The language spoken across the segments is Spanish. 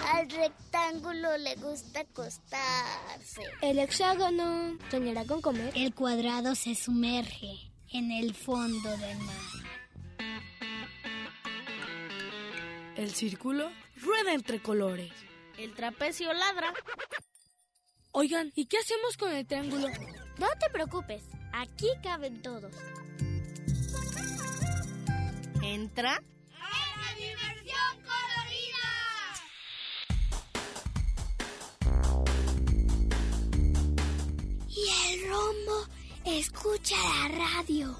Al rectángulo le gusta acostarse. El hexágono soñará con comer. El cuadrado se sumerge en el fondo del mar. El círculo rueda entre colores. El trapecio ladra. Oigan, ¿y qué hacemos con el triángulo? No te preocupes, aquí caben todos. Entra ¡a la diversión colorida! Y el rombo escucha la radio.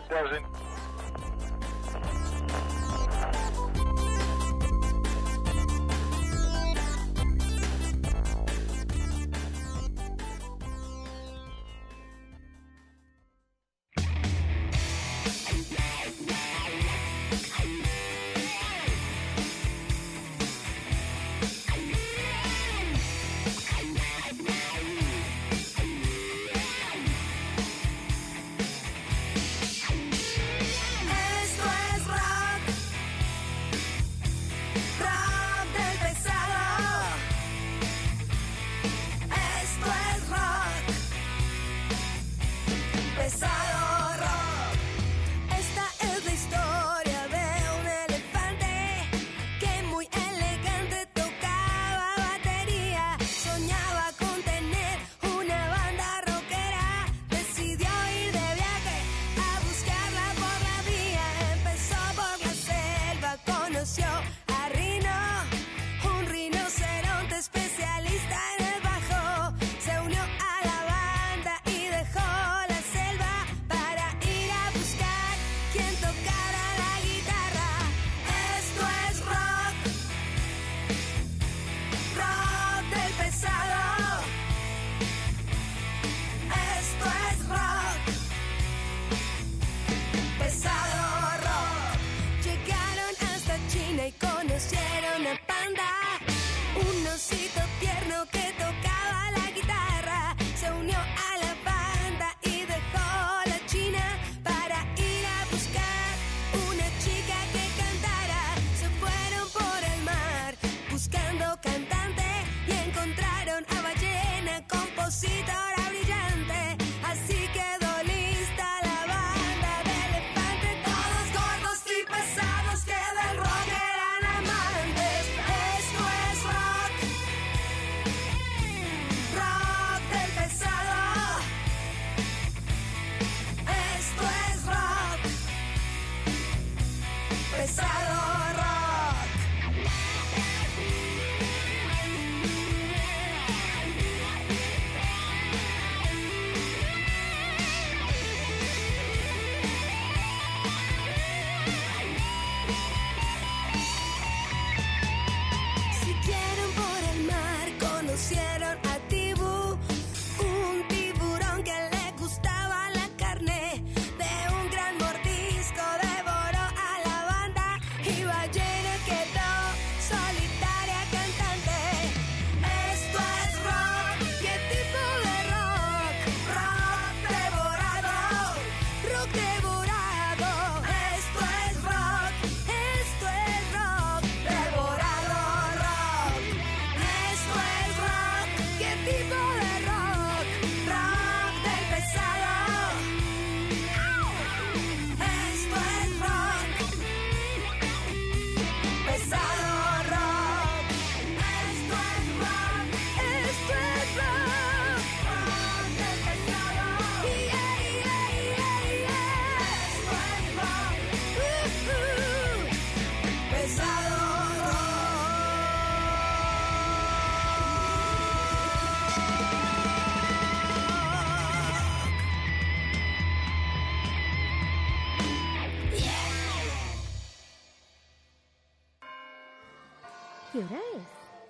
¿Qué hora es?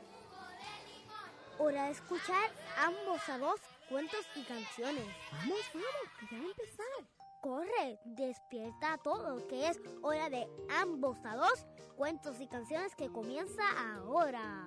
Hora de escuchar ambos a dos cuentos y canciones. Vamos, que ya va a empezar. Corre, despierta a todo, que es hora de ambos a dos cuentos y canciones que comienza ahora.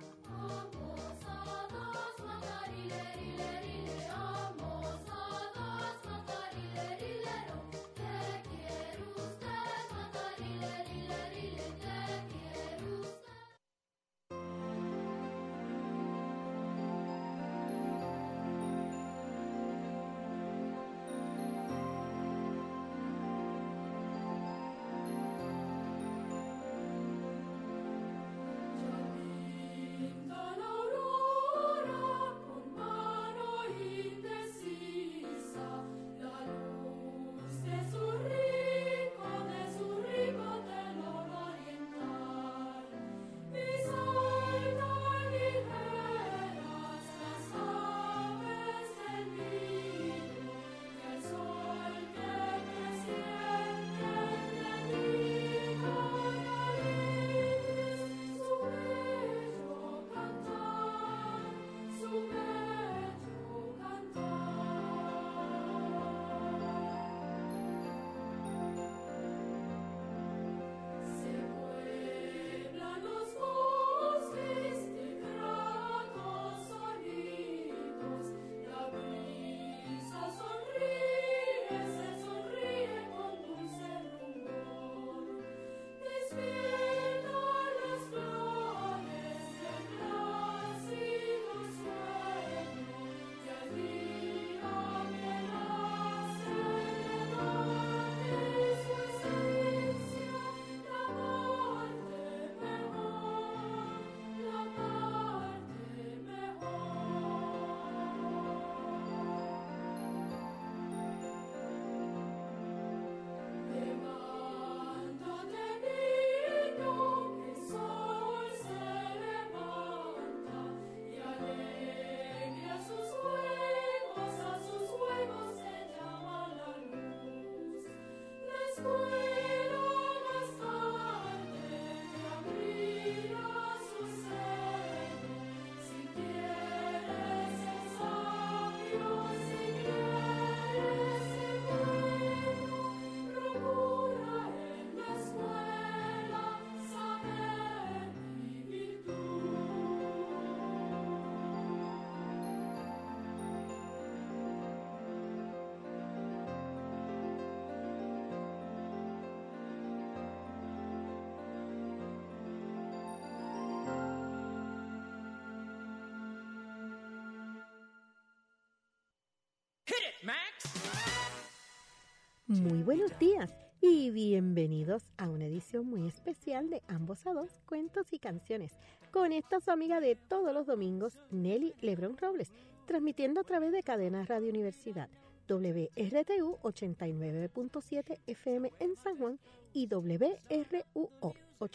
Muy buenos días y bienvenidos a una edición muy especial de Ambos a Dos, Cuentos y Canciones. Con esta su amiga de todos los domingos, Nelly Lebrón Robles, transmitiendo a través de Cadena Radio Universidad, WRTU 89.7 FM en San Juan y WRUO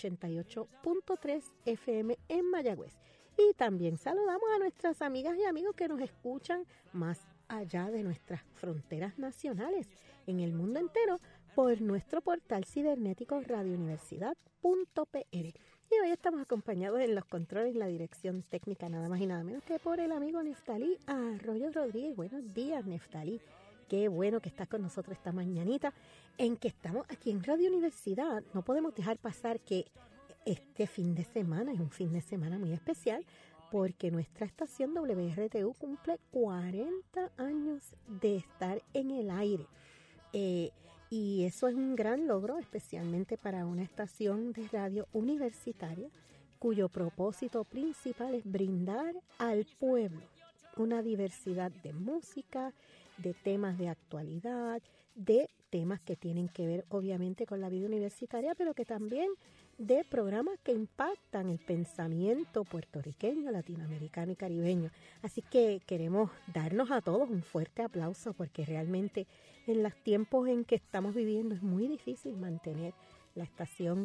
88.3 FM en Mayagüez. Y también saludamos a nuestras amigas y amigos que nos escuchan más allá de nuestras fronteras nacionales, en el mundo entero, por nuestro portal cibernético radiouniversidad.pr. Y hoy estamos acompañados en los controles, en la dirección técnica, nada más y nada menos que por el amigo Neftalí Arroyo Rodríguez. Buenos días, Neftalí. Qué bueno que estás con nosotros esta mañanita, en que estamos aquí en Radio Universidad. No podemos dejar pasar que este fin de semana es un fin de semana muy especial, porque nuestra estación WRTU cumple 40 años de estar en el aire. Y eso es un gran logro, especialmente para una estación de radio universitaria, cuyo propósito principal es brindar al pueblo una diversidad de música, de temas de actualidad, de temas que tienen que ver obviamente con la vida universitaria, pero que también de programas que impactan el pensamiento puertorriqueño, latinoamericano y caribeño. Así que queremos darnos a todos un fuerte aplauso, porque realmente en los tiempos en que estamos viviendo es muy difícil mantener la estación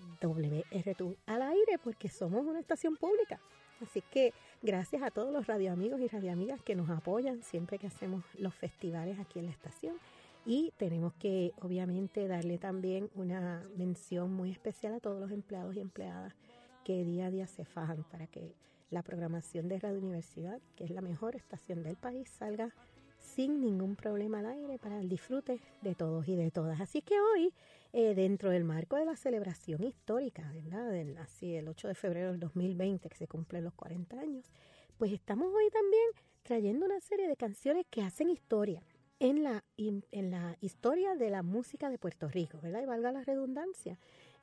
WRTU al aire, porque somos una estación pública. Así que gracias a todos los radioamigos y radioamigas que nos apoyan siempre que hacemos los festivales aquí en la estación. Y tenemos que, obviamente, darle también una mención muy especial a todos los empleados y empleadas que día a día se fajan para que la programación de Radio Universidad, que es la mejor estación del país, salga sin ningún problema al aire para el disfrute de todos y de todas. Así que hoy, dentro del marco de la celebración histórica, ¿verdad? Así el 8 de febrero del 2020, que se cumplen los 40 años, pues estamos hoy también trayendo una serie de canciones que hacen historia en la historia de la música de Puerto Rico, ¿verdad? Y valga la redundancia,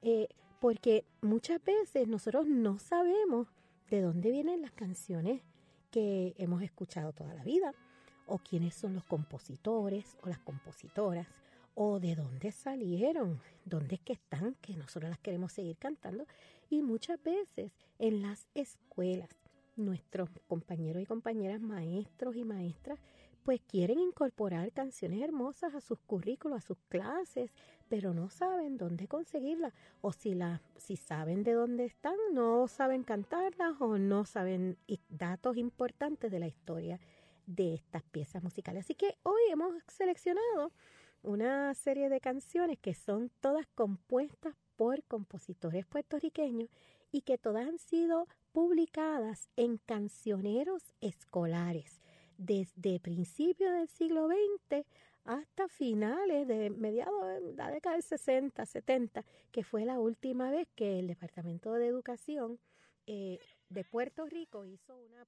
porque muchas veces nosotros no sabemos de dónde vienen las canciones que hemos escuchado toda la vida, o quiénes son los compositores o las compositoras, o de dónde salieron, dónde es que están, que nosotros las queremos seguir cantando. Y muchas veces en las escuelas, nuestros compañeros y compañeras, maestros y maestras, pues quieren incorporar canciones hermosas a sus currículos, a sus clases, pero no saben dónde conseguirlas, o si saben de dónde están, no saben cantarlas, o no saben datos importantes de la historia de estas piezas musicales. Así que hoy hemos seleccionado una serie de canciones que son todas compuestas por compositores puertorriqueños y que todas han sido publicadas en cancioneros escolares desde principios del siglo XX hasta finales de mediados de la década del 60, 70, que fue la última vez que el Departamento de Educación de Puerto Rico hizo una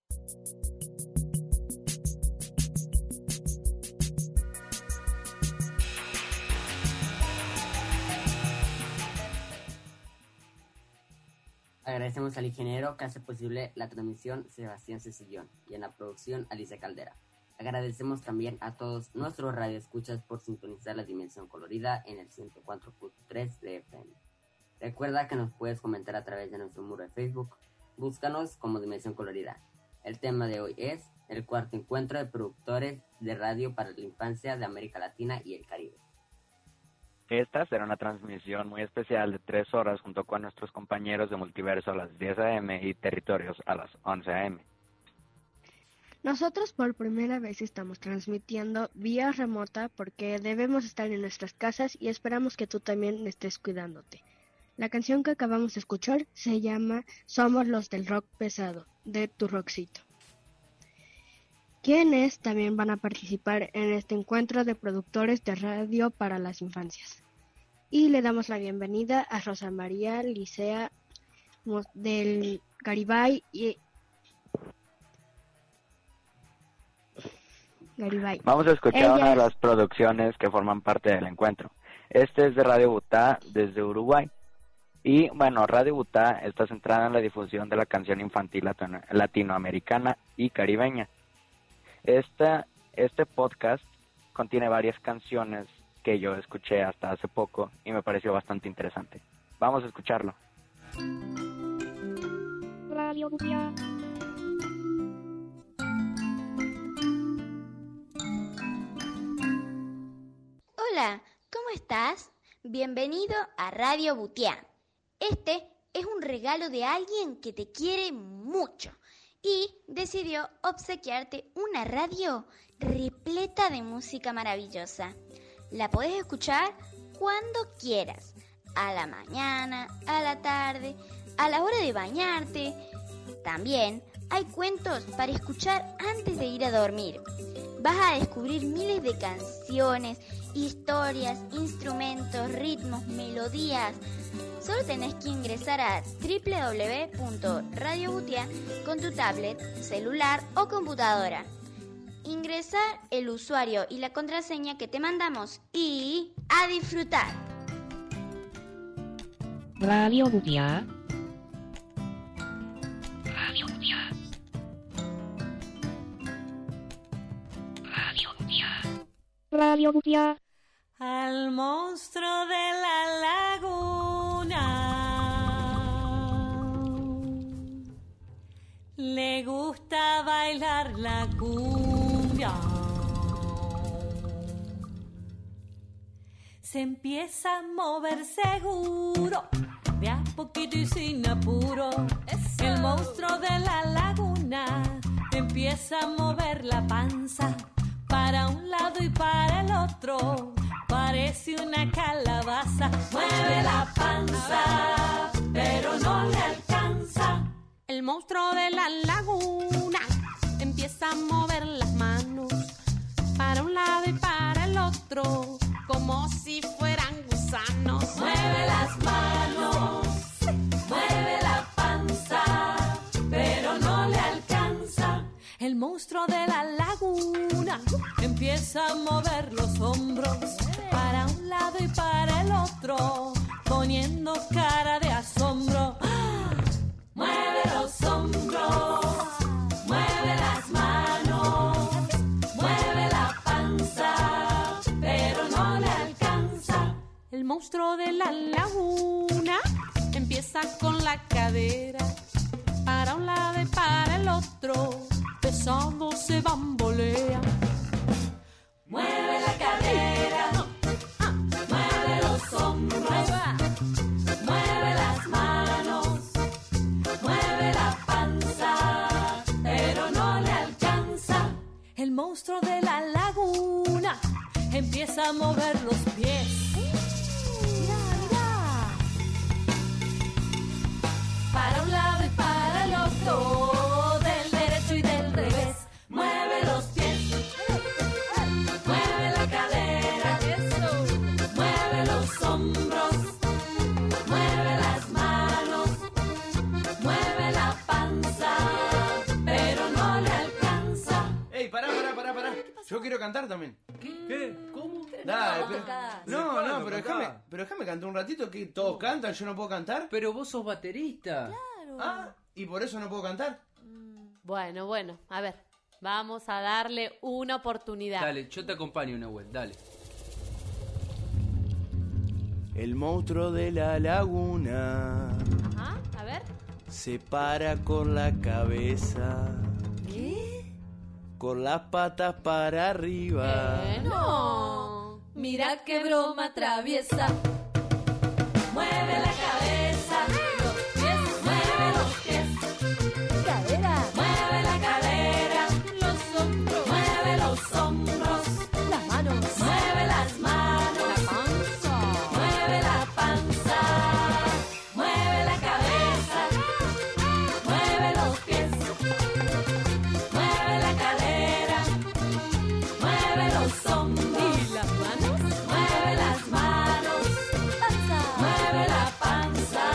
Agradecemos al ingeniero que hace posible la transmisión, Sebastián Cecillón, y en la producción, Alicia Caldera. Agradecemos también a todos nuestros radioescuchas por sintonizar la Dimensión Colorida en el 104.3 de FM. Recuerda que nos puedes comentar a través de nuestro muro de Facebook. Búscanos como Dimensión Colorida. El tema de hoy es el cuarto encuentro de productores de radio para la infancia de América Latina y el Caribe. Esta será una transmisión muy especial de 3 horas junto con nuestros compañeros de Multiverso a las 10 a.m. y Territorios a las 11 a.m. Nosotros por primera vez estamos transmitiendo vía remota porque debemos estar en nuestras casas y esperamos que tú también estés cuidándote. La canción que acabamos de escuchar se llama Somos los del rock pesado, de Tu Rockcito. Quienes también van a participar en este encuentro de productores de radio para las infancias. Y le damos la bienvenida a Rosa María Licea del Garibay y Garibay. Vamos a escuchar una de las producciones que forman parte del encuentro. Este es de Radio Butá desde Uruguay. Y bueno, Radio Butá está centrada en la difusión de la canción infantil latinoamericana y caribeña. Este podcast contiene varias canciones que yo escuché hasta hace poco y me pareció bastante interesante. Vamos a escucharlo. Radio Butia. Hola, ¿cómo estás? Bienvenido a Radio Butia. Este es un regalo de alguien que te quiere mucho y decidió obsequiarte una radio repleta de música maravillosa. La podés escuchar cuando quieras, a la mañana, a la tarde, a la hora de bañarte. También hay cuentos para escuchar antes de ir a dormir. Vas a descubrir miles de canciones, historias, instrumentos, ritmos, melodías. Solo tenés que ingresar a www.radiobutia con tu tablet, celular o computadora. Ingresar el usuario y la contraseña que te mandamos y ¡a disfrutar! Radio Butia. Radio Butia. Radio Butia. Radio Butia. Al monstruo de la laguna le gusta bailar la cumbia. Se empieza a mover seguro, de a poquito y sin apuro. El monstruo de la laguna empieza a mover la panza para un lado y para el otro. Parece una calabaza. Mueve la panza, pero no le alcanza. El monstruo de la laguna empieza a mover las manos para un lado y para el otro, como si fueran gusanos. Mueve las manos, mueve la panza, pero no le alcanza. El monstruo de la laguna empieza a mover los hombros para un lado y para el otro, poniendo cara de asombro. ¡Ah! Mueve los hombros, mueve las manos, mueve la panza, pero no le alcanza. El monstruo de la laguna empieza con la cadera para un lado y para el otro, pesado se bambolea. Mueve la cadera, mueve los hombros, mueve las manos, mueve la panza, pero no le alcanza. El monstruo de la laguna empieza a mover los pies. Mira. Para un lado y para el otro, del derecho y del revés. Mueve los pies, mueve la cadera, mueve los hombros, mueve las manos, mueve la panza, pero no le alcanza. ¡Ey, pará! Yo quiero cantar también. ¿Qué? ¿Cómo? Dale, pero déjame cantar un ratito, que todos cantan, yo no puedo cantar. Pero vos sos baterista. Claro. Ah, ¿y por eso no puedo cantar? Bueno, a ver, vamos a darle una oportunidad. Dale, yo te acompaño, Nahuel, dale. El monstruo de la laguna Ajá, a ver. se para con la cabeza, ¿Qué? con las patas para arriba. No. Mira qué broma traviesa. Mueve la cabeza, los pies, mueve los pies. Cadera. Mueve la cadera, los hombros, mueve los hombros, Las manos. mueve las manos, La panza. mueve la panza, mueve la cabeza, mueve los pies, mueve la cadera, mueve los hombros. ¿Y las manos? Mueve las manos, Panza. mueve la panza,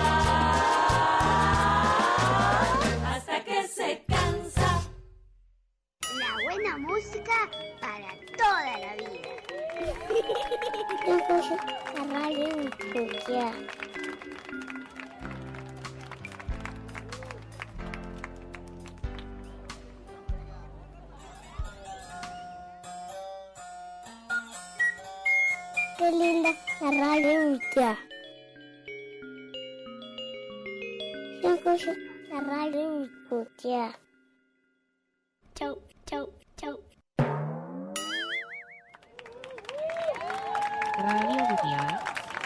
hasta que se cansa. La buena música para toda la vida. La radio Butia. qué linda la radio Butia. Yo escucho la radio Butia. Chau, chau, chau. Radio Butia.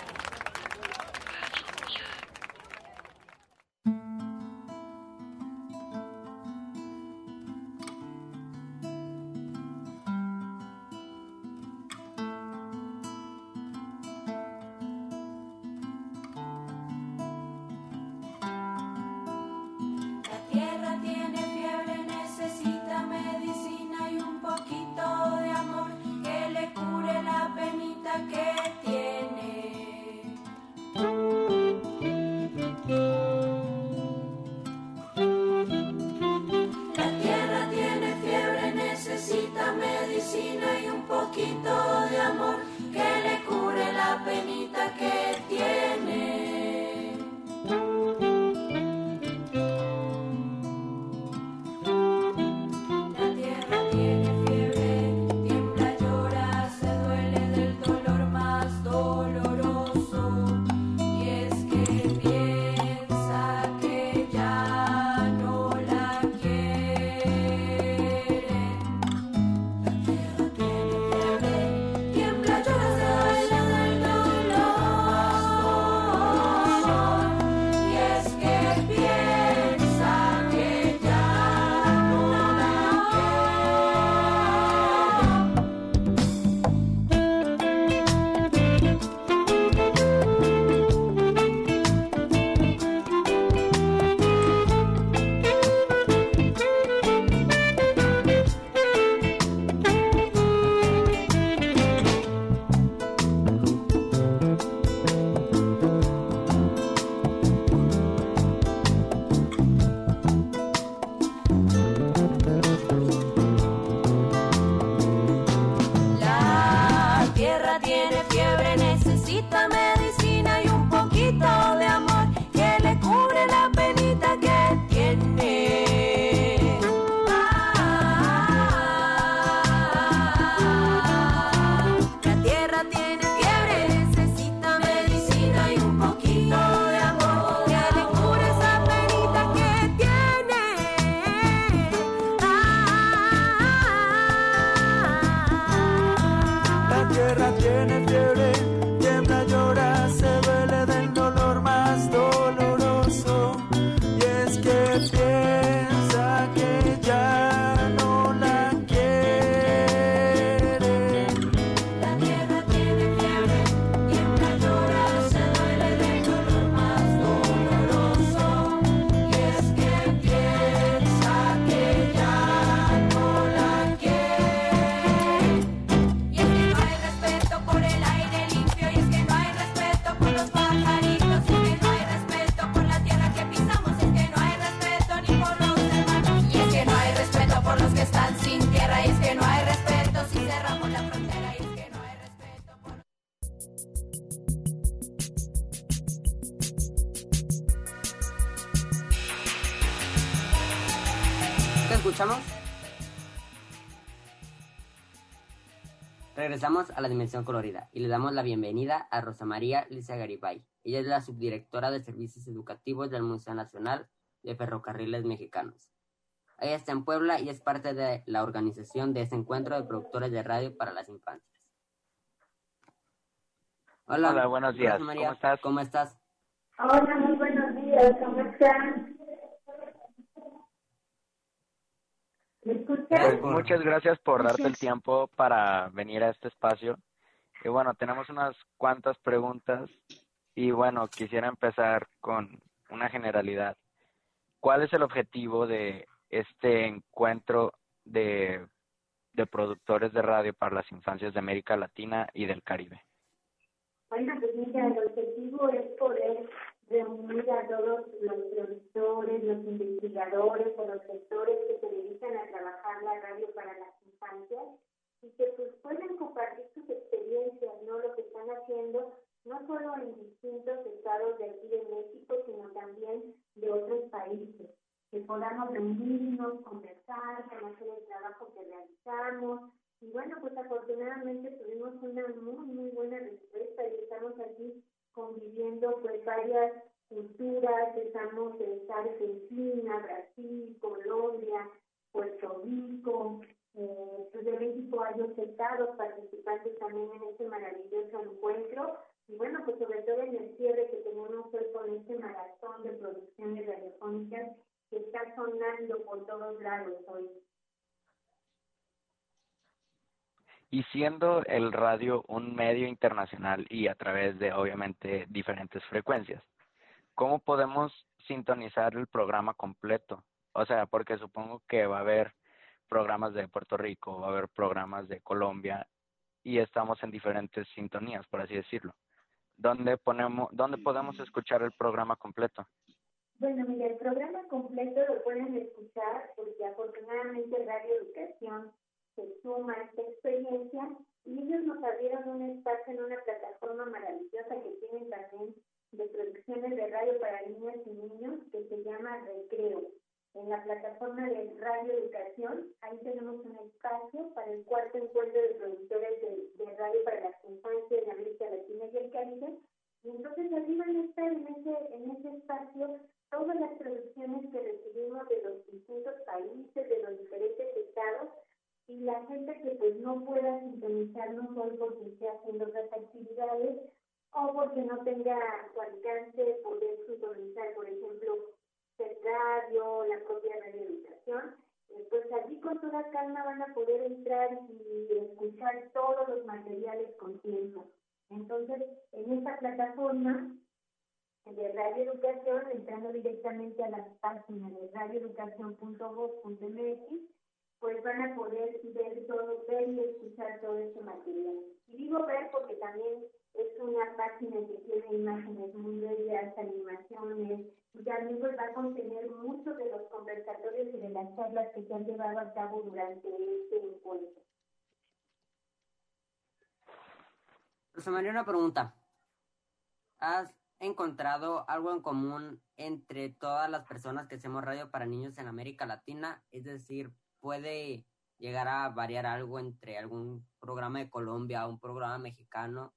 escuchamos? Regresamos a la dimensión colorida y le damos la bienvenida a Rosa María Liza Garibay. Ella es la subdirectora de Servicios Educativos del Museo Nacional de Ferrocarriles Mexicanos. Ella está en Puebla y es parte de la organización de este encuentro de productores de radio para las infancias. Hola, buenos días. Rosa María, ¿Cómo estás? Hola, muy buenos días. ¿Cómo están? ¿Me escuchas? Muchas gracias por darte el tiempo para venir a este espacio. Y bueno, tenemos unas cuantas preguntas y bueno, quisiera empezar con una generalidad. ¿Cuál es el objetivo de este encuentro de productores de radio para las infancias de América Latina y del Caribe? Bueno, pues mira, el objetivo es poder reunir a todos los productores, los investigadores o los sectores que se dedican a trabajar la radio para las infancias y que pues puedan compartir sus experiencias, ¿no? Lo que están haciendo, no solo en distintos estados de aquí de México, sino también de otros países. Que podamos reunirnos, conversar, conocer el trabajo que realizamos. Y bueno, pues afortunadamente tuvimos una muy buena respuesta estamos aquí conviviendo pues varias culturas, estamos en Argentina, Brasil, Colombia, Puerto Rico, pues de México hay 8 estados participantes también en este maravilloso encuentro, y bueno, pues sobre todo en el cierre que tenemos hoy con este maratón de producciones radiofónicas que está sonando por todos lados hoy. Y siendo el radio un medio internacional y a través de, obviamente, diferentes frecuencias, ¿cómo podemos sintonizar el programa completo? O sea, porque supongo que va a haber programas de Puerto Rico, va a haber programas de Colombia y estamos en diferentes sintonías, por así decirlo. ¿Dónde podemos escuchar el programa completo? Bueno, mira, el programa completo lo pueden escuchar porque afortunadamente Radio Educación se suma a esta experiencia y ellos nos abrieron un espacio en una plataforma maravillosa que tienen también de producciones de radio para niñas y niños que se llama Recreo. En la plataforma de Radio Educación, ahí tenemos un espacio para el 4º encuentro de productores de radio para las infancias de América Latina y el Caribe. Y entonces allí van a estar en ese espacio todas las producciones que recibimos de los distintos países, de los diferentes estados, y la gente que pues no pueda sintonizarnos hoy porque esté haciendo otras actividades o porque no tenga su alcance poder sintonizar, por ejemplo, el radio, la propia Radio Educación, pues allí con toda calma van a poder entrar y escuchar todos los materiales con tiempo. Entonces, en esta plataforma de Radio Educación, entrando directamente a las páginas de radioeducación.gov.mx, pues van a poder ver y escuchar todo este material. Y digo ver porque también es una página que tiene imágenes muy bellas, animaciones, y también pues va a contener muchos de los conversatorios y de las charlas que se han llevado a cabo durante este encuentro. Rosa María, una pregunta. ¿Has encontrado algo en común entre todas las personas que hacemos radio para niños en América Latina? Es decir, ¿puede llegar a variar algo entre algún programa de Colombia o un programa mexicano?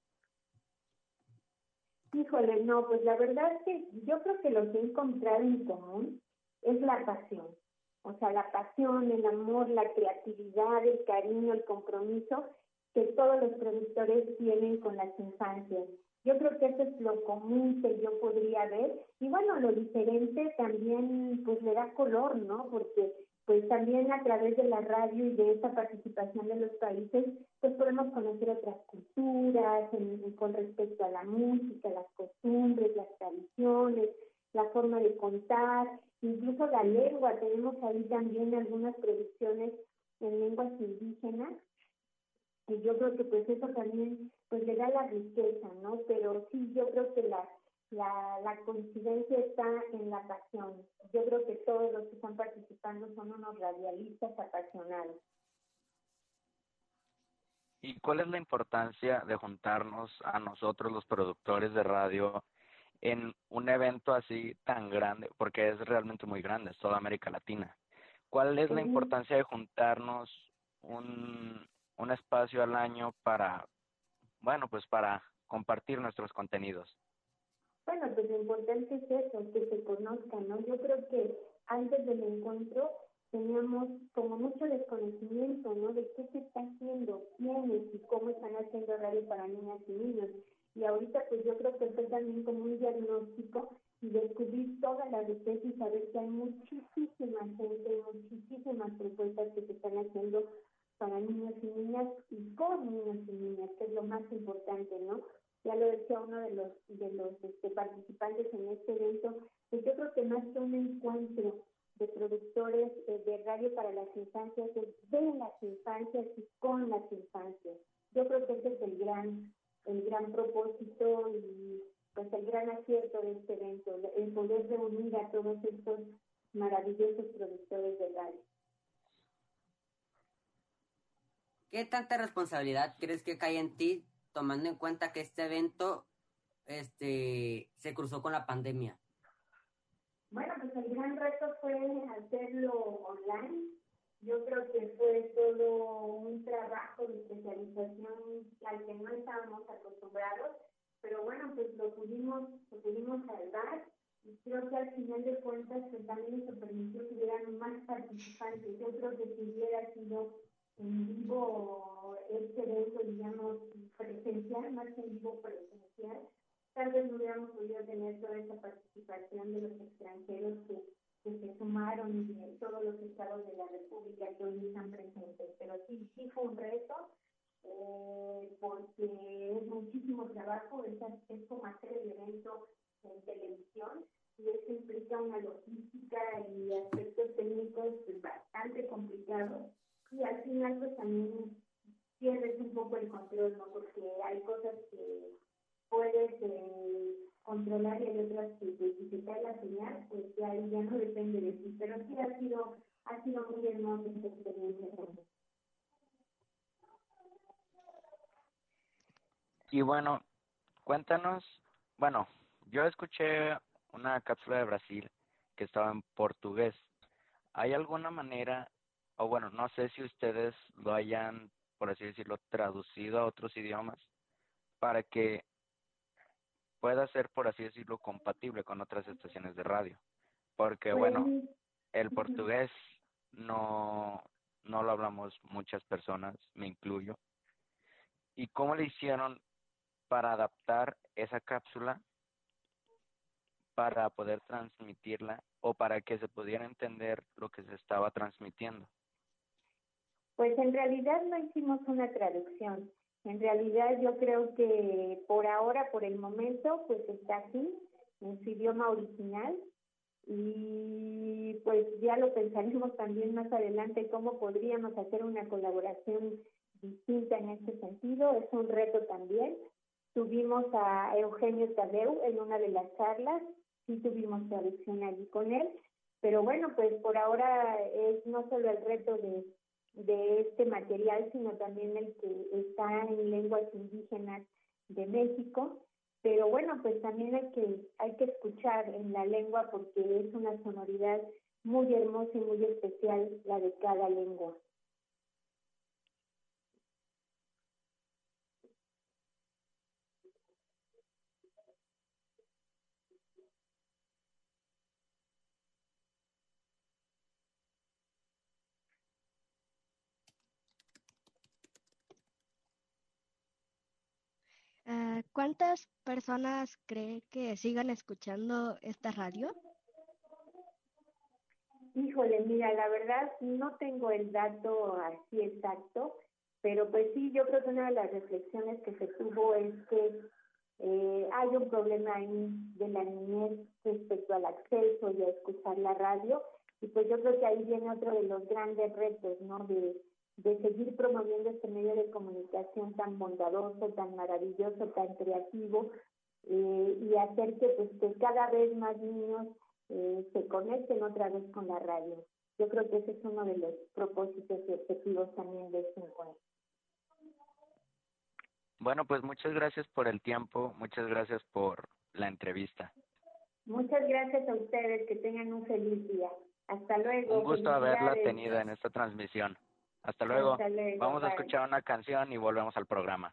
Híjole, no, pues la verdad es que yo creo que lo que he encontrado en común es la pasión. O sea, la pasión, el amor, la creatividad, el cariño, el compromiso que todos los productores tienen con las infancias. Yo creo que eso es lo común que yo podría ver. Y bueno, lo diferente también pues le da color, ¿no? Porque pues también a través de la radio y de esta participación de los países, pues podemos conocer otras culturas con respecto a la música, las costumbres, las tradiciones, la forma de contar, incluso la lengua. Tenemos ahí también algunas producciones en lenguas indígenas, y yo creo que pues eso también pues le da la riqueza, ¿no? Pero sí, yo creo que la coincidencia está en la pasión. Yo creo que todos los que están participando son unos radialistas apasionados. ¿Y cuál es la importancia de juntarnos a nosotros, los productores de radio, en un evento así tan grande? Porque es realmente muy grande, es toda América Latina. ¿Cuál es la importancia de juntarnos un espacio al año para, bueno, pues para compartir nuestros contenidos? Bueno, pues lo importante es eso, que se conozcan, ¿no? Yo creo que antes del encuentro teníamos como mucho desconocimiento, ¿no? De qué se está haciendo, quiénes y cómo están haciendo radio para niñas y niños. Y ahorita pues yo creo que fue también como un diagnóstico y descubrir toda la riqueza y saber que hay muchísima gente, muchísimas propuestas que se están haciendo para niños y niñas y con niños y niñas, que es lo más importante, ¿no? Ya lo decía uno de los participantes en este evento, pues yo creo que más que un encuentro de productores de radio para las infancias, es de las infancias y con las infancias. Yo creo que ese es el gran propósito y pues el gran acierto de este evento, el poder reunir a todos estos maravillosos productores de radio. ¿Qué tanta responsabilidad crees que cae en ti, tomando en cuenta que este evento se cruzó con la pandemia? Bueno, pues el gran reto fue hacerlo online. Yo creo que fue todo un trabajo de especialización al que no estábamos acostumbrados, pero bueno, pues lo pudimos salvar. Y creo que al final de cuentas pues también eso permitió que hubieran más participantes. Yo creo que si hubiera sido en vivo este evento, digamos, presencial, más que en vivo presencial, tal vez no hubiéramos podido tener toda esa participación de los extranjeros que se sumaron y de todos los estados de la República que hoy están presentes. Pero sí fue un reto, porque es muchísimo trabajo, es como hacer el evento en televisión, y eso implica una logística y aspectos técnicos pues, bastante complicados, y al final pues también pierdes un poco el control, ¿no? Porque hay cosas que puedes controlar y hay otras que si se cae la señal, pues ya no depende de ti, pero sí ha sido muy hermosa esta experiencia. Y bueno, cuéntanos, bueno, yo escuché una cápsula de Brasil que estaba en portugués. ¿Hay alguna manera, o bueno, no sé si ustedes lo hayan, por así decirlo, traducido a otros idiomas para que pueda ser, por así decirlo, compatible con otras estaciones de radio? Porque bueno, el portugués no lo hablamos muchas personas, me incluyo. ¿Y cómo le hicieron para adaptar esa cápsula para poder transmitirla o para que se pudiera entender lo que se estaba transmitiendo? Pues en realidad no hicimos una traducción. En realidad yo creo que por ahora, por el momento, pues está así, en su idioma original, y pues ya lo pensaremos también más adelante cómo podríamos hacer una colaboración distinta en este sentido. Es un reto también. Tuvimos a Eugenio Tadeu en una de las charlas, sí tuvimos traducción allí con él, pero bueno, pues por ahora es no solo el reto de este material, sino también el que está en lenguas indígenas de México, pero bueno, pues también hay que escuchar en la lengua porque es una sonoridad muy hermosa y muy especial la de cada lengua. ¿Cuántas personas cree que sigan escuchando esta radio? Híjole, mira, la verdad no tengo el dato así exacto, pero pues sí, yo creo que una de las reflexiones que se tuvo es que hay un problema ahí de la niñez respecto al acceso y a escuchar la radio, y pues yo creo que ahí viene otro de los grandes retos, ¿no? De seguir promoviendo este medio de comunicación tan bondadoso, tan maravilloso, tan creativo, y hacer que cada vez más niños se conecten otra vez con la radio. Yo creo que ese es uno de los propósitos y objetivos también de este encuentro. Bueno, pues muchas gracias por el tiempo, muchas gracias por la entrevista. Muchas gracias a ustedes, que tengan un feliz día. Hasta luego. Un gusto haberla tenido en esta transmisión. Hasta luego. Hasta luego. Vamos a Bye. escuchar una canción y volvemos al programa.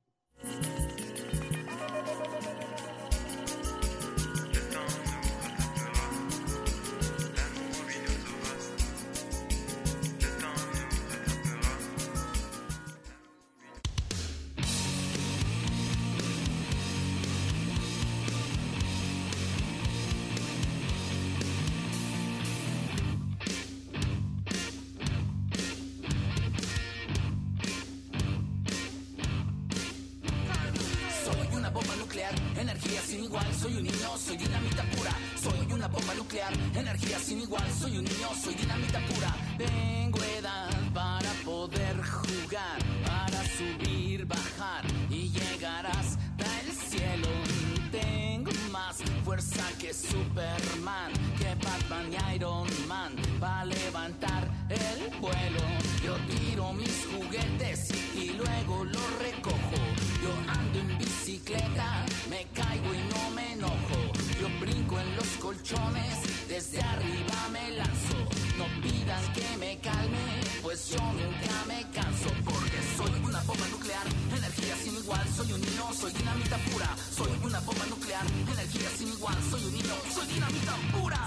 Energía sin igual, soy un niño, soy dinamita pura. Soy una bomba nuclear, energía sin igual, soy un niño, soy dinamita pura. Tengo edad para poder jugar, para subir, bajar y llegar hasta el cielo. Tengo más fuerza que Superman, que Batman y Iron Man, para levantar el vuelo. Yo tiro mis juguetes y luego los recojo. Yo ando en bicicleta, me caigo y no me enojo. Yo brinco en los colchones, desde arriba me lanzo. No pidan que me calme, pues yo nunca me canso, porque soy un una bomba nuclear, energía sin igual. Soy un niño, soy dinamita pura. Soy una bomba nuclear, energía sin igual. Soy un niño, soy dinamita pura.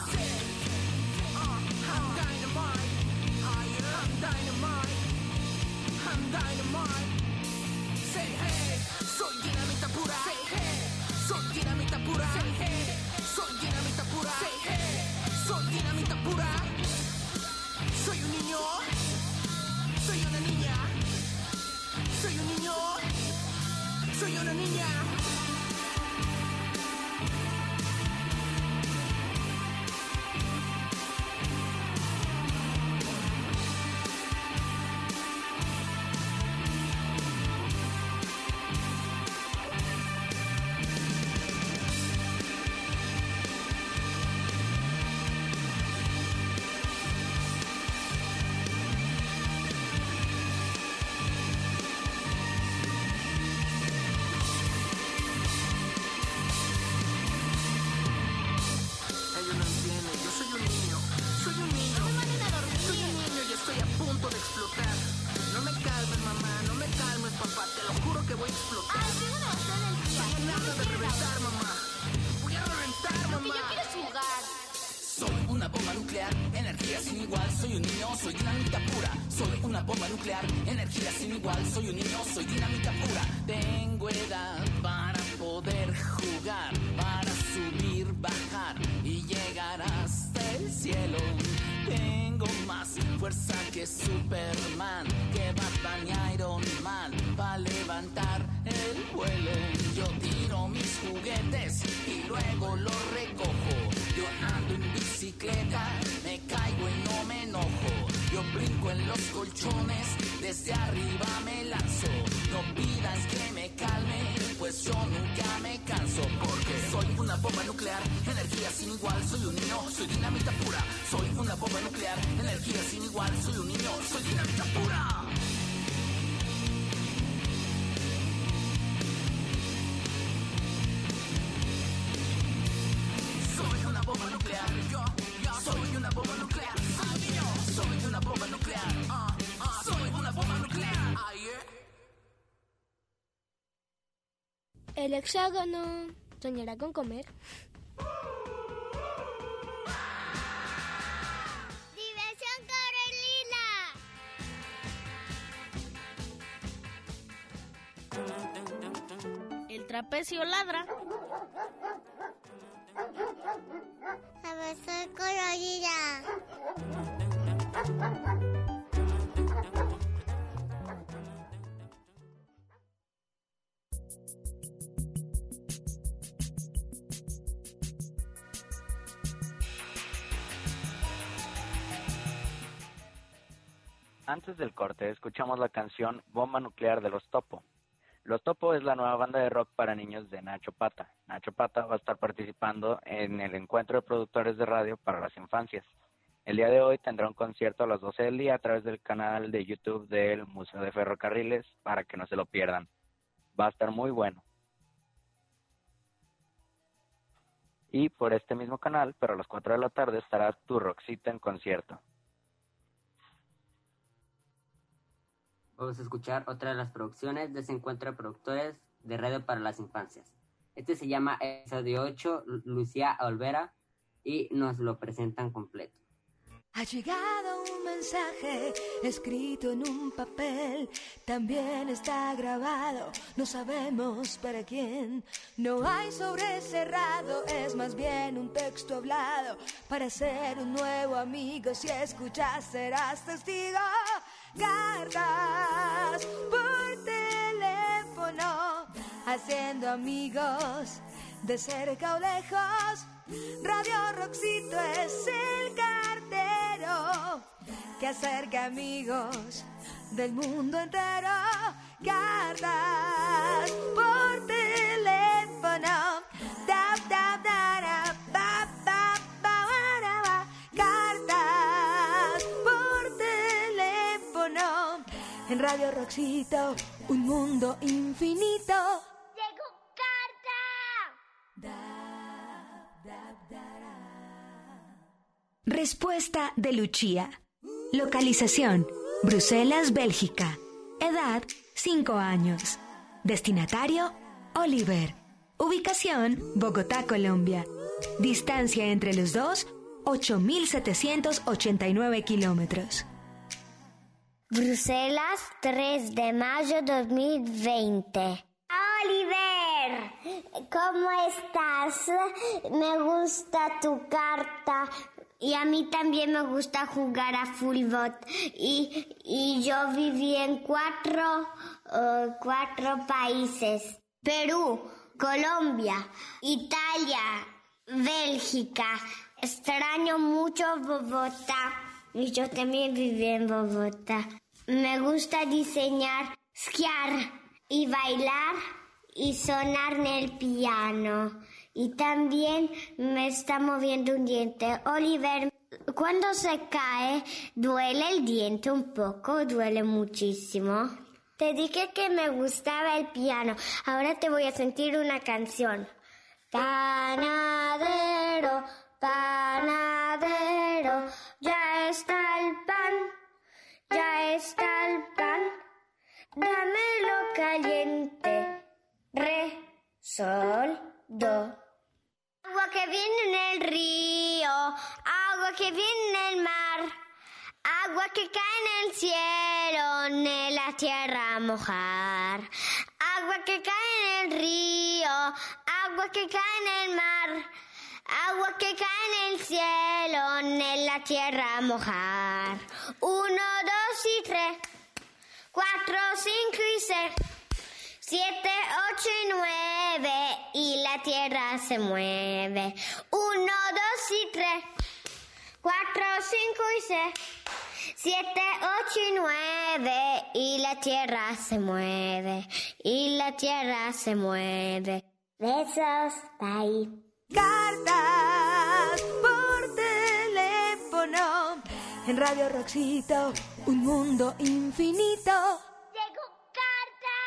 I'm dynamite, I'm dynamite, I'm dynamite. Say hey, soy dinamita pura. Say hey, soy dinamita pura. Say hey, soy dinamita pura. Say hey, soy dinamita pura. Soy un niño, soy una niña. Soy un niño, soy una niña. Energía sin igual, soy un niño, soy dinamita pura. Tengo edad para poder jugar, para subir, bajar y llegar hasta el cielo. Tengo más fuerza que Superman, que Batman y Iron Man, para levantar el vuelo. Yo tiro mis juguetes y luego los recojo. Yo ando en bicicleta, me caigo y no me enojo. Yo brinco en los colchones, desde arriba me lanzo. No pidas que me calme, pues yo nunca me canso. Porque soy una bomba nuclear, energía sin igual. Soy un niño, soy dinamita pura. Soy una bomba nuclear, energía sin igual. Soy un niño, soy dinamita pura. Soy una bomba nuclear, yo soy una bomba nuclear. Soy una bomba nuclear, soy una bomba nuclear. El hexágono soñará con comer. ¡Diversión Carolina! El trapecio ladra. ¡Diversión Carolina! Antes del corte, escuchamos la canción Bomba Nuclear de Los Topo. Los Topo es la nueva banda de rock para niños de Nacho Pata. Nacho Pata va a estar participando en el encuentro de productores de radio para las infancias. El día de hoy tendrá un concierto a las 12 del día a través del canal de YouTube del Museo de Ferrocarriles para que no se lo pierdan. Va a estar muy bueno. Y por este mismo canal, pero a las 4 de la tarde, estará Tu Roxita en concierto. Vamos a escuchar otra de las producciones de ese encuentro de productores de radio para las infancias. Este se llama Episodio 8, Lucía Olvera, y nos lo presentan completo. Ha llegado un mensaje escrito en un papel, también está grabado, no sabemos para quién. No hay sobre cerrado, es más bien un texto hablado para ser un nuevo amigo. Si escuchas serás testigo. Cartas por teléfono, haciendo amigos de cerca o lejos. Radio Roxito es el cartero que acerca amigos del mundo entero. Cartas por teléfono. Cartas por teléfono. En Radio Roxito, un mundo infinito. ¡Llegó carta! Respuesta de Lucía. Localización: Bruselas, Bélgica. Edad, 5 años. Destinatario, Oliver. Ubicación, Bogotá, Colombia. Distancia entre los dos, 8.789 kilómetros. Bruselas, 3 de mayo 2020. Oliver, ¿cómo estás? Me gusta tu carta y a mí también me gusta jugar a fútbol. Y yo viví en cuatro países: Perú, Colombia, Italia, Bélgica. Extraño mucho Bogotá y yo también viví en Bogotá. Me gusta diseñar, esquiar y bailar y sonar en el piano. Y también me está moviendo un diente. Oliver, cuando se cae, ¿duele el diente un poco? ¿Duele muchísimo? Te dije que me gustaba el piano. Ahora te voy a sentir una canción. Panadero, panadero, ya está el pan, ya está el pan. Dámelo caliente. Re, sol, do. Agua que viene en el río, agua que viene en el mar, agua que cae en el cielo, en la tierra a mojar. Agua que cae en el río, agua que cae en el mar, agua que cae en el cielo, en la tierra a mojar. 1, 2 y 3, 4, 5 y 6, 7, 8 y 9, y la tierra se mueve. 1, 2 y 3, 4, 5 y 6, 7, 8 y 9, y la tierra se mueve, y la tierra se mueve. Besos, bye. Cartas por teléfono, en Radio Roxito, un mundo infinito. ¡Llegó carta!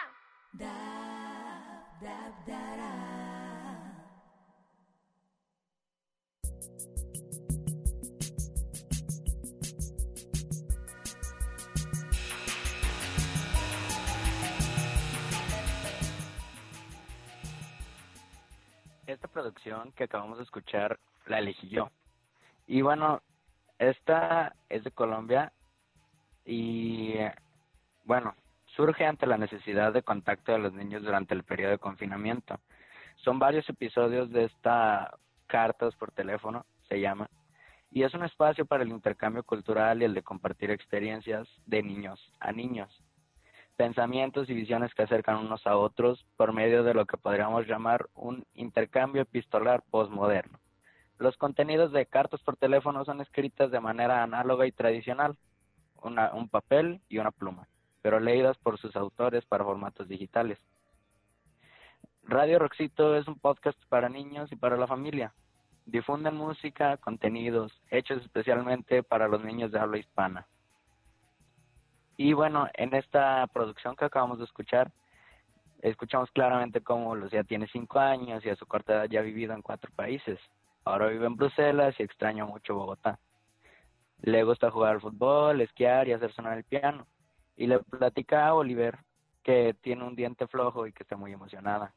Esta producción que acabamos de escuchar la elegí yo. Y bueno, esta es de Colombia y bueno, surge ante la necesidad de contacto de los niños durante el periodo de confinamiento. Son varios episodios de esta Cartas por teléfono, se llama, y es un espacio para el intercambio cultural y el de compartir experiencias de niños a niños, pensamientos y visiones que acercan unos a otros por medio de lo que podríamos llamar un intercambio epistolar postmoderno. Los contenidos de Cartas por teléfono son escritas de manera análoga y tradicional, un papel y una pluma, pero leídas por sus autores para formatos digitales. Radio Roxito es un podcast para niños y para la familia. Difunden música, contenidos, hechos especialmente para los niños de habla hispana. Y bueno, en esta producción que acabamos de escuchar, escuchamos claramente cómo Lucía tiene 5 años y a su corta edad ya ha vivido en 4 países. Ahora vive en Bruselas y extraña mucho Bogotá. Le gusta jugar al fútbol, esquiar y hacer sonar el piano. Y le platica a Oliver que tiene un diente flojo y que está muy emocionada.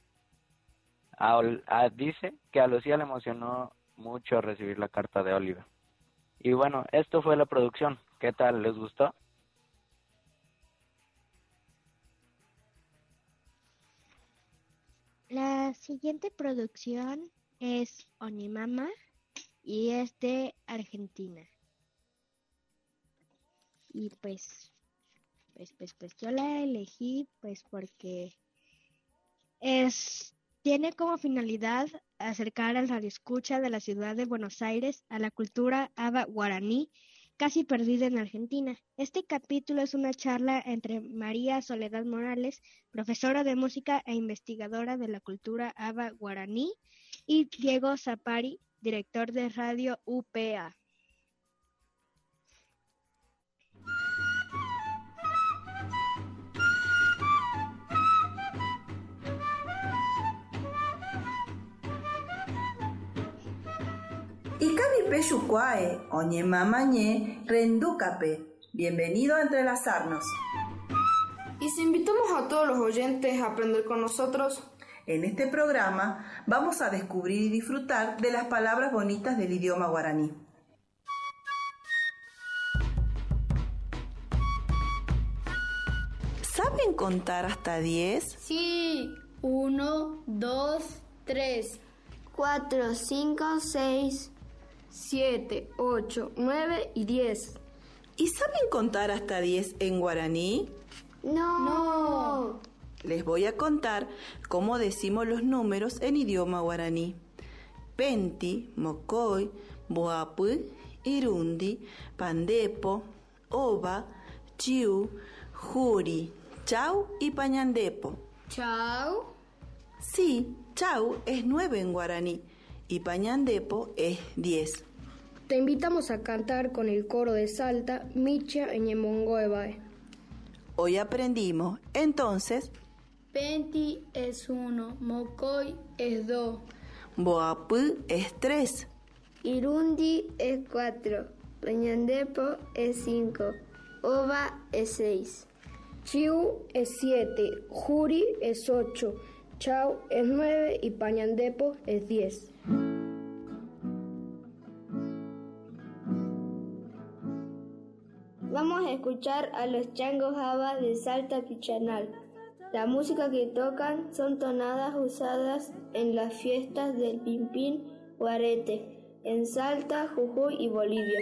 Dice que a Lucía le emocionó mucho recibir la carta de Oliver. Y bueno, esto fue la producción. ¿Qué tal? ¿Les gustó? La siguiente producción es Onimama y es de Argentina. Y pues yo la elegí pues porque tiene como finalidad acercar al radioescucha de la ciudad de Buenos Aires a la cultura aba guaraní, casi perdida en Argentina. Este capítulo es una charla entre María Soledad Morales, profesora de música e investigadora de la cultura aba guaraní, y Diego Zapari, director de Radio UPA. Ikavipe Yucuae, Oñemamañe, Renducape. Bienvenido a Entrelazarnos. ¿Y si invitamos a todos los oyentes a aprender con nosotros? En este programa vamos a descubrir y disfrutar de las palabras bonitas del idioma guaraní. ¿Saben contar hasta 10? Sí. 1, 2, 3, 4, 5, 6, 7, 8, 9 y 10. ¿Y saben contar hasta 10 en guaraní? No. Les voy a contar cómo decimos los números en idioma guaraní. Penti, mocoy, boapu, irundi, pandepo, oba, chiu, juri, chau y pañandepo. ¿Chau? Sí, chau es 9 en guaraní y pañandepo es 10. Te invitamos a cantar con el coro de Salta, Micha Eñemongoebae. Hoy aprendimos, entonces... Penti es 1, mocoy es 2. Boapu es 3. Irundi es 4. Pañandepo es 5. Oba es 6. Chiu es 7. Juri es 8. Chau es 9 y pañandepo es 10. Vamos a escuchar a los changos java de Salta Pichanal. La música que tocan son tonadas usadas en las fiestas del Pimpín o Arete, en Salta, Jujuy y Bolivia.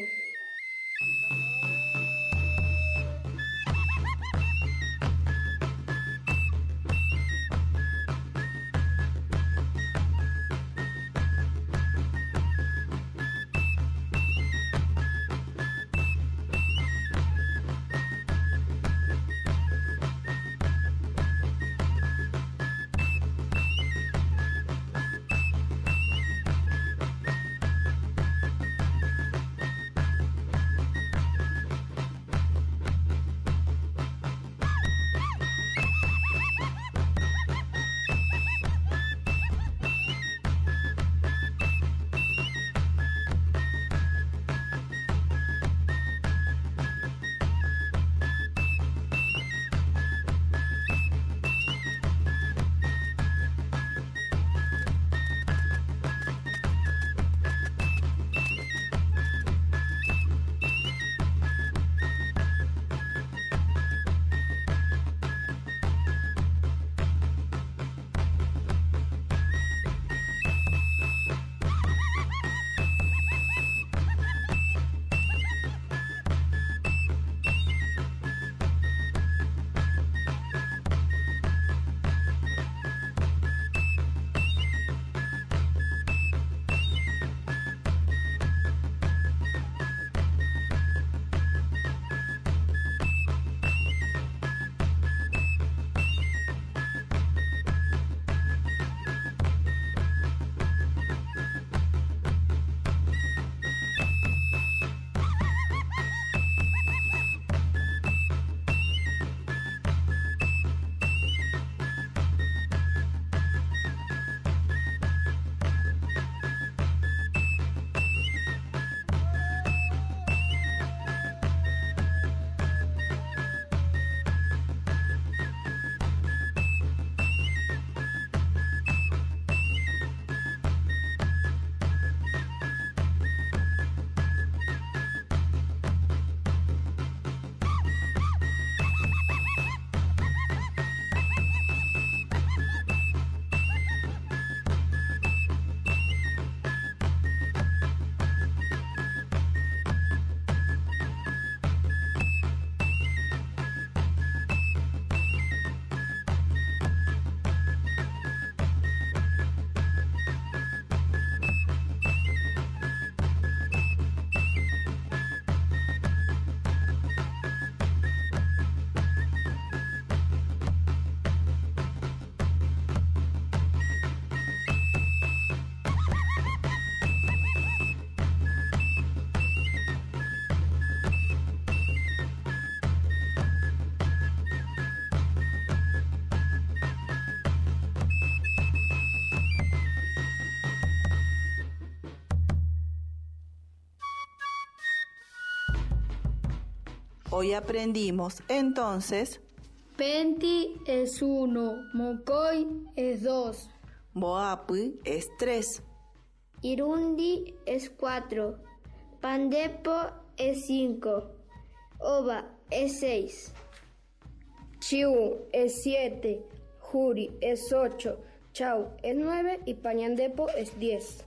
Hoy aprendimos, entonces... Penti es 1, Mocoy es 2. Moapi es 3. Irundi es 4. Pandepo es 5. Oba es 6. Chiu es 7. Juri es 8. Chau es 9 y Pañandepo es 10.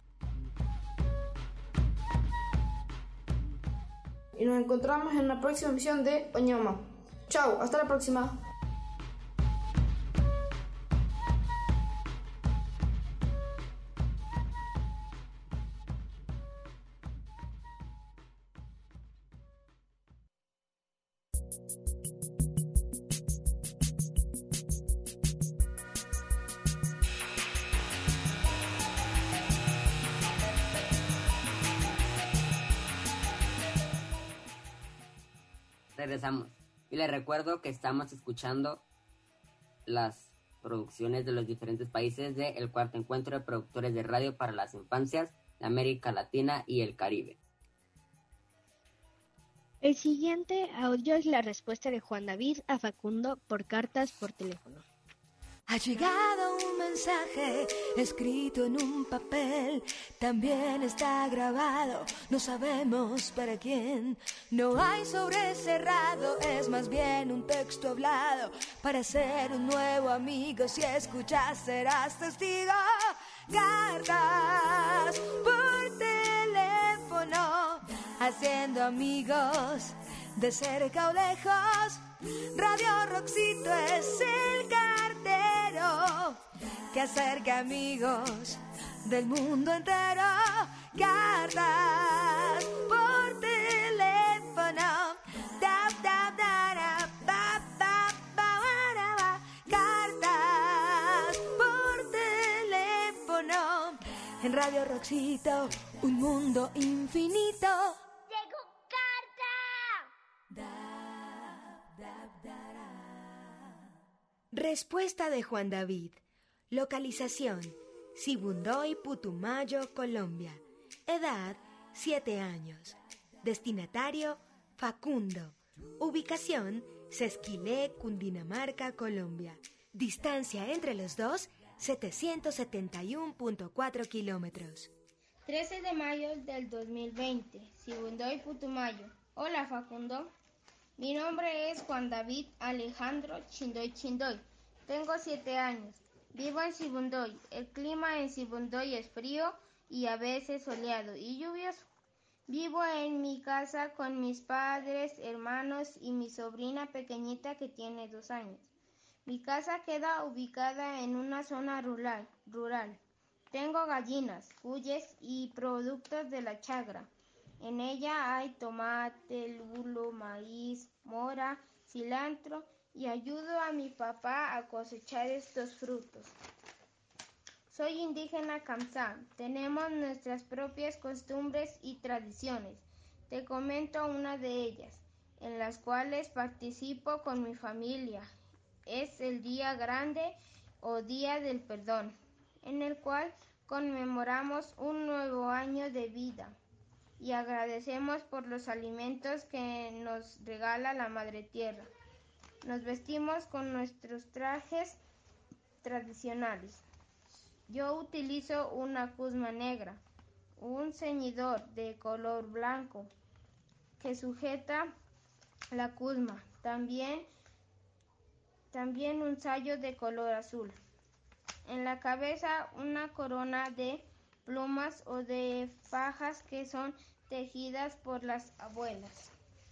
Y nos encontramos en la próxima emisión de Oñama. Chau, hasta la próxima. Regresamos y les recuerdo que estamos escuchando las producciones de los diferentes países del cuarto encuentro de productores de radio para las infancias de América Latina y el Caribe. El siguiente audio es la respuesta de Juan David a Facundo por cartas por teléfono. Ha llegado un mensaje escrito en un papel, también está grabado, no sabemos para quién. No hay sobre cerrado, es más bien un texto hablado para ser un nuevo amigo. Si escuchas serás testigo. Cartas por teléfono, haciendo amigos de cerca o lejos. Radio Roxito es el cartero que acerca amigos del mundo entero. Cartas por teléfono. Cartas por teléfono. En Radio Roxito, un mundo infinito. Respuesta de Juan David. Localización: Sibundoy, Putumayo, Colombia. Edad: 7 años. Destinatario: Facundo. Ubicación: Sesquilé, Cundinamarca, Colombia. Distancia entre los dos: 771.4 kilómetros. 13 de mayo del 2020, Sibundoy, Putumayo. Hola, Facundo. Mi nombre es Juan David Alejandro Chindoy Chindoy. Tengo 7 años. Vivo en Sibundoy. El clima en Sibundoy es frío y a veces soleado y lluvioso. Vivo en mi casa con mis padres, hermanos y mi sobrina pequeñita que tiene 2 años. Mi casa queda ubicada en una zona rural. Tengo gallinas, cuyes y productos de la chagra. En ella hay tomate, lulo, maíz, mora, cilantro y ayudo a mi papá a cosechar estos frutos. Soy indígena Kamsá. Tenemos nuestras propias costumbres y tradiciones. Te comento una de ellas, en las cuales participo con mi familia. Es el Día Grande o Día del Perdón, en el cual conmemoramos un nuevo año de vida y agradecemos por los alimentos que nos regala la Madre Tierra. Nos vestimos con nuestros trajes tradicionales. Yo utilizo una cusma negra, un ceñidor de color blanco que sujeta la cusma, también un sayo de color azul. En la cabeza una corona de plumas o de fajas que son tejidas por las abuelas.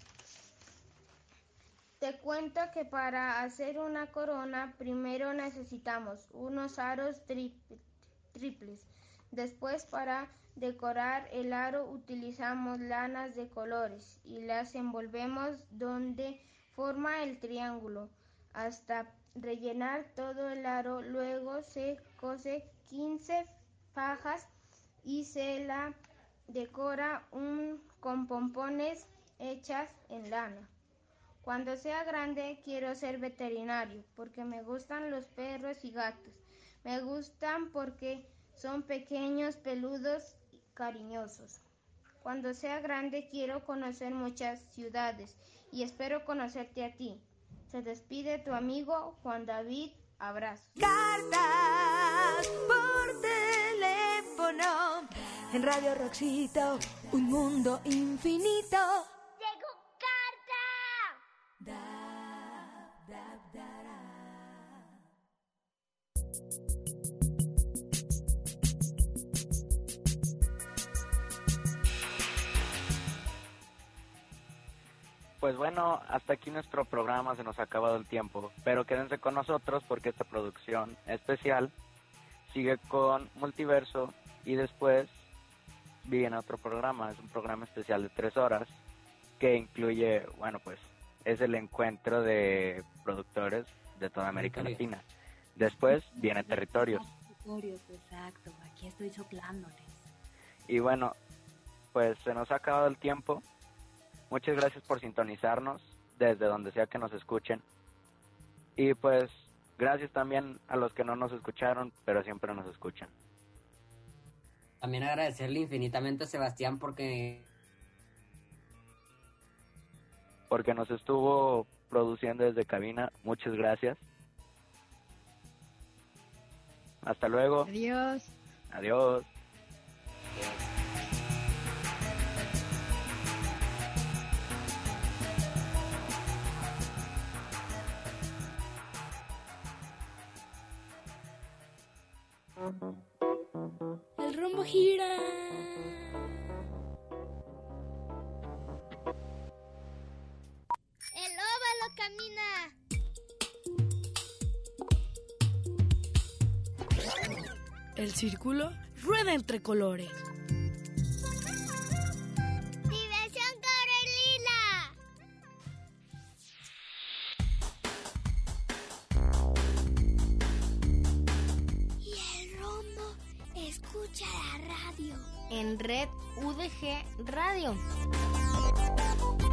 Te cuento que para hacer una corona primero necesitamos unos aros triples. Después, para decorar el aro utilizamos lanas de colores y las envolvemos donde forma el triángulo hasta rellenar todo el aro. Luego se cose 15 fajas y se la decora con pompones hechas en lana. Cuando sea grande quiero ser veterinario porque me gustan los perros y gatos. Me gustan porque son pequeños, peludos y cariñosos. Cuando sea grande quiero conocer muchas ciudades y espero conocerte a ti. Se despide tu amigo Juan David. Abrazos. Cartas por teléfono en Radio Roxito, un mundo infinito. ¡Llegó carta! Pues bueno, hasta aquí nuestro programa, se nos ha acabado el tiempo, pero quédense con nosotros porque esta producción especial sigue con Multiverso y después viene otro programa, es un programa especial de 3 horas que incluye, bueno, pues es el encuentro de productores de toda América Latina. Después viene Territorios. Territorios, exacto, aquí estoy soplándoles. Y bueno, pues se nos ha acabado el tiempo. Muchas gracias por sintonizarnos desde donde sea que nos escuchen. Y pues gracias también a los que no nos escucharon, pero siempre nos escuchan. También agradecerle infinitamente a Sebastián porque nos estuvo produciendo desde cabina. Muchas gracias. Hasta luego. Adiós. Adiós. El rombo gira. El óvalo camina. El círculo rueda entre colores. Diversión Corelila. Y el rombo escucha la radio. En Red UDG Radio.